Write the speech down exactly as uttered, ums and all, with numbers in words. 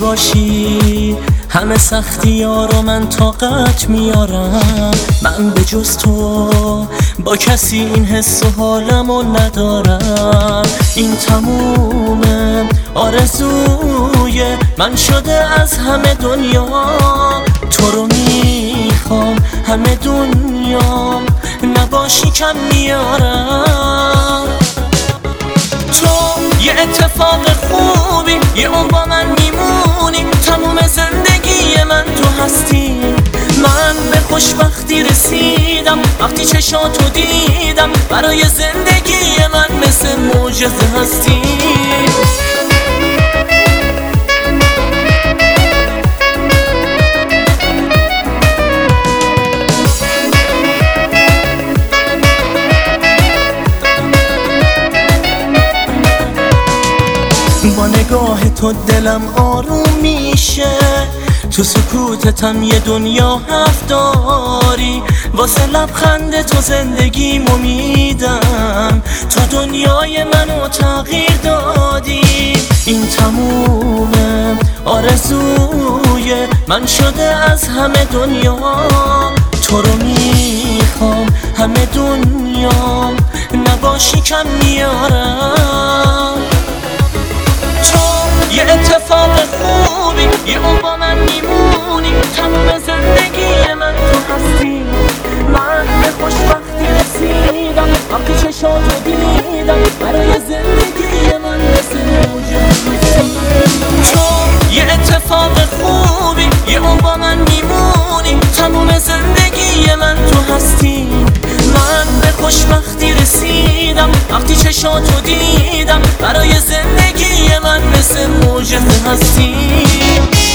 باشی همه سختی ها رو من طاقت میارم. من به جز تو با کسی این حس و حالمو ندارم. این تمومه آرزوی من شده از همه دنیا. تو رو میخوام همه دنیا نباشی کم میارم. تو یه اتفاق خوبی یه اون با من میمونی. تموم زندگی من تو هستی. من به خوشبختی رسیدم وقتی چشاتو دیدم. برای زندگی من مثل معجزه هستی. با نگاه تو دلم آروم میشه. تو سکوتتم یه دنیا حرف داری. واسه لبخند تو زندگیمو میدم. تو دنیای منو تغییر دادی. این تمومه آرزوی من شده از همه دنیا. تو رو میخوام همه دنیا نباشی کم میارم. یه اتفاق خوبی یه اون با من میمونی. تمام زندگی من تو هستی. من به خوشبختی رسیدم وقتی چشاتو دیدم. برای زندگی من مثل معجزه. تو یه اتفاق خوبی یه اون با من میمونی. تمام زندگی من تو هستی. من به خوشبختی رسیدم وقتی چشاتو دیدم. برای زندگی من مثل معجزه هستی.